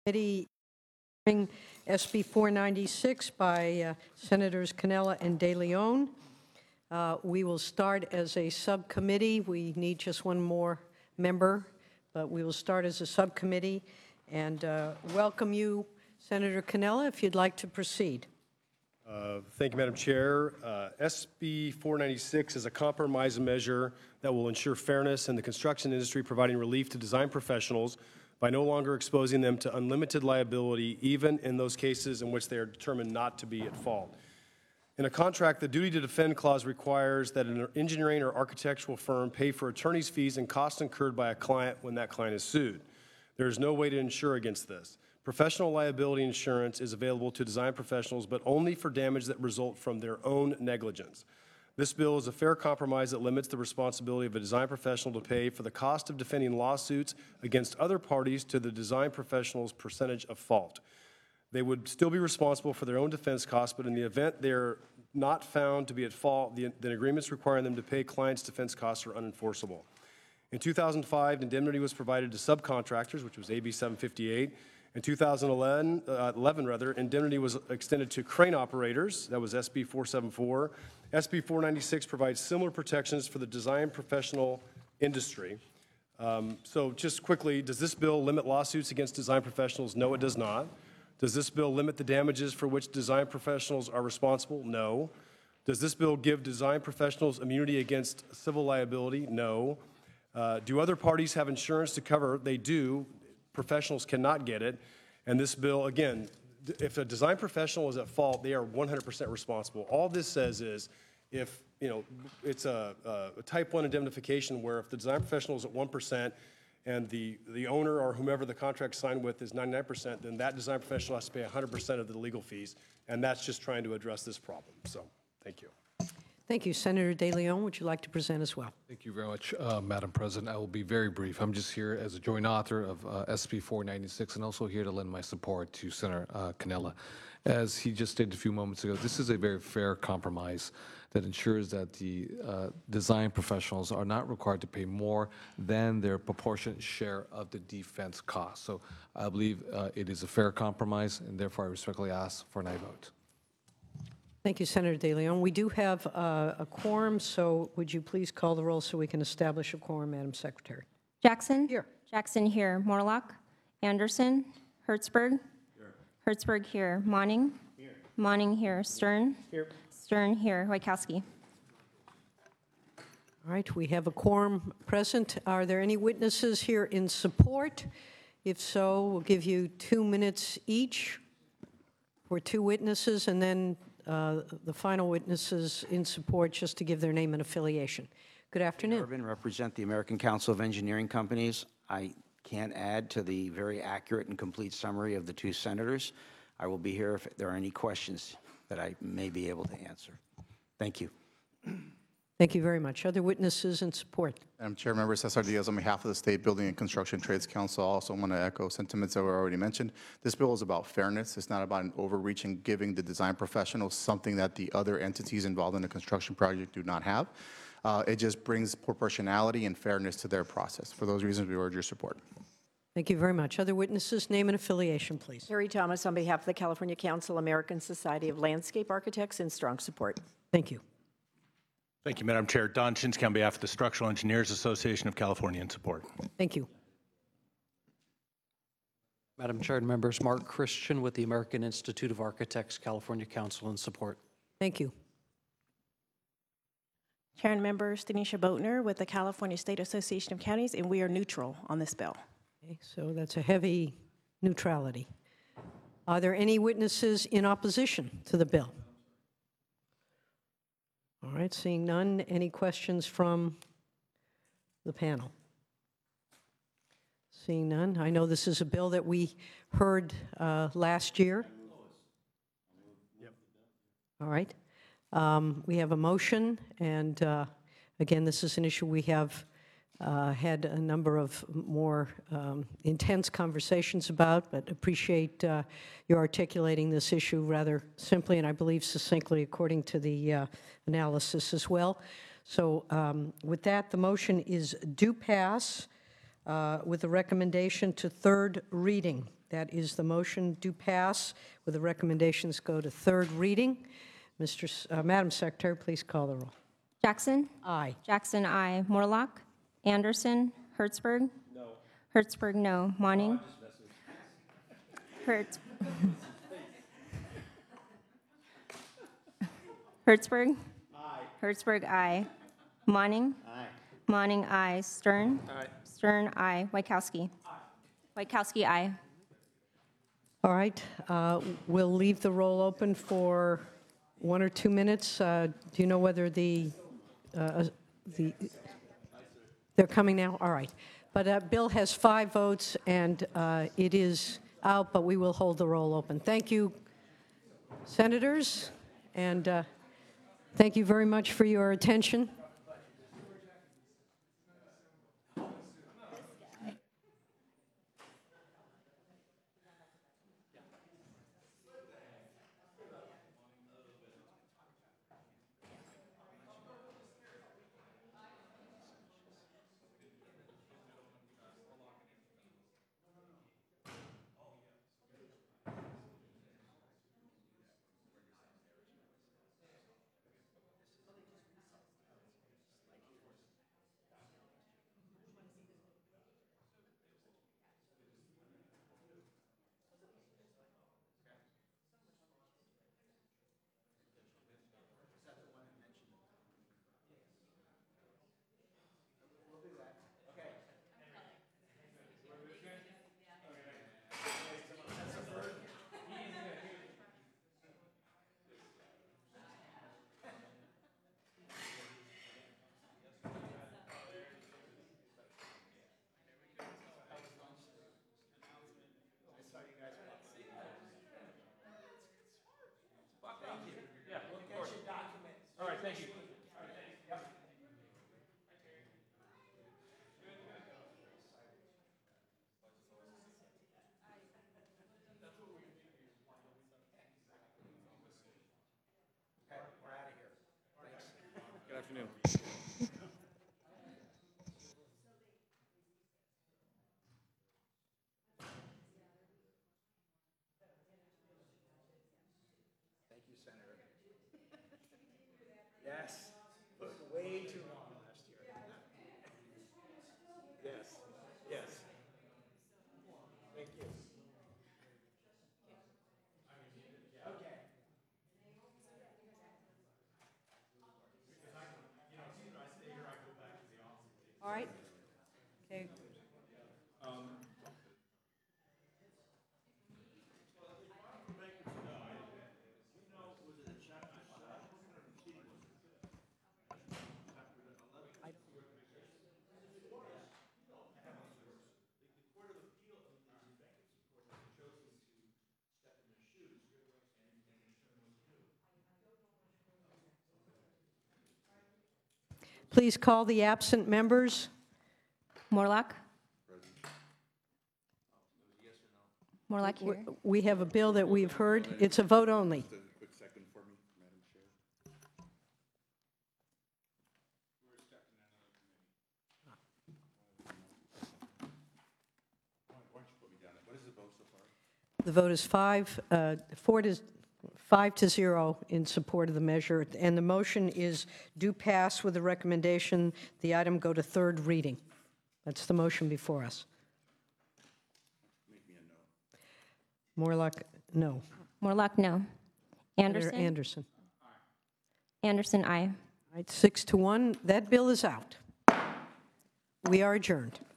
Committee SB 496 by Senators Cannella and De Leon. We will start as a subcommittee. We need just one more member, but we will start as a subcommittee. And welcome you, Senator Cannella, if you'd like to proceed. Thank you, Madam Chair. SB 496 is a compromise measure that will ensure fairness in the construction industry, providing relief to design professionals by no longer exposing them to unlimited liability, even in those cases in which they are determined not to be at fault. In a contract, the duty to defend clause requires that an engineering or architectural firm pay for attorney's fees and costs incurred by a client when that client is sued. There is no way to insure against this. Professional liability insurance is available to design professionals, but only for damage that result from their own negligence. This bill is a fair compromise that limits the responsibility of a design professional to pay for the cost of defending lawsuits against other parties to the design professional's percentage of fault. They would still be responsible for their own defense costs, but in the event they're not found to be at fault, the agreements requiring them to pay clients' defense costs are unenforceable. In 2005, indemnity was provided to subcontractors, which was AB 758. In 2011, indemnity was extended to crane operators. That was SB 474. SB 496 provides similar protections for the design professional industry. So just quickly, does this bill limit lawsuits against design professionals? No, it does not. Does this bill limit the damages for which design professionals are responsible? No. Does this bill give design professionals immunity against civil liability? No. Do other parties have insurance to cover? They do. Professionals cannot get it. And this bill, again, if a design professional is at fault, they are 100% responsible. All this says is if, it's a type 1 indemnification where if the design professional is at 1% and the owner or whomever the contract signed with is 99%, then that design professional has to pay 100% of the legal fees. And that's just trying to address this problem. So, thank you. Thank you. Senator De Leon, would you like to present as well? Thank you very much, Madam President. I will be very brief. I'm just here as a joint author of SB 496 and also here to lend my support to Senator Cannella. As he just stated a few moments ago, this is a very fair compromise that ensures that the design professionals are not required to pay more than their proportionate share of the defense costs. So I believe it is a fair compromise, and therefore I respectfully ask for an aye vote. Thank you, Senator De Leon. We do have a quorum, so would you please call the roll so we can establish a quorum, Madam Secretary? Jackson? Here. Jackson here. Morlock? Anderson? Hertzberg? Here. Hertzberg here. Monning? Here. Monning here. Stern? Here. Stern here. Wojciechowski? All right, we have a quorum present. Are there any witnesses here in support? If so, we'll give you 2 minutes each for 2 witnesses, and then the final witnesses in support just to give their name and affiliation. Good afternoon. Urban, represent the American Council of Engineering Companies. I can't add to the very accurate and complete summary of the 2 senators. I will be here if there are any questions that I may be able to answer. Thank you. Thank you very much. Other witnesses in support? Madam Chair, members, Cesar Diaz on behalf of the State Building and Construction Trades Council. I also want to echo sentiments that were already mentioned. This bill is about fairness. It's not about an overreach and giving the design professionals something that the other entities involved in the construction project do not have. It just brings proportionality and fairness to their process. For those reasons, we urge your support. Thank you very much. Other witnesses, name and affiliation, please. Harry Thomas on behalf of the California Council, American Society of Landscape Architects, in strong support. Thank you. Thank you, Madam Chair. Don Chinsky on behalf of the Structural Engineers Association of California in support. Thank you. Madam Chair and members, Mark Christian with the American Institute of Architects, California Council in support. Thank you. Chair and members, Denisha Boatner with the California State Association of Counties, and we are neutral on this bill. Okay, so that's a heavy neutrality. Are there any witnesses in opposition to the bill? All right, seeing none, any questions from the panel? Seeing none, I know this is a bill that we heard last year. Yep. All right, we have a motion, and again, this is an issue we have had a number of more intense conversations about, but appreciate your articulating this issue rather simply and I believe succinctly according to the analysis as well. So with that, the motion is do pass with a recommendation to 3rd reading. That is the motion, do pass, with the recommendations go to third reading. Madam Secretary, please call the roll. Jackson? Aye. Jackson, aye. Morlock? Anderson? Hertzberg? No. Hertzberg, no. Monning? Hertz. Hertzberg? Aye. Hertzberg, aye. Monning? Aye. Monning, aye. Stern? Aye. Stern, aye. Wachowski? Aye. Wachowski, aye. All right, we'll leave the roll open for 1 or 2 minutes. Do you know whether they're coming now? All right. But Bill has 5 votes, and it is out, but we will hold the roll open. Thank you, senators, and thank you very much for your attention. Good afternoon. Thank you, Senator. Yes, took way too long last year. Yes, yes. Thank you. Okay. All right. Okay. Please call the absent members. Morlock? Morlock here. We have a bill that we've heard. It's a vote only. The vote is 5 to 0 in support of the measure, and the motion is do pass with the recommendation the item go to third reading. That's the motion before us. Morlock, no. Morlock, no. Senator Anderson? Anderson. Anderson, aye. All right, 6 to 1. That bill is out. We are adjourned.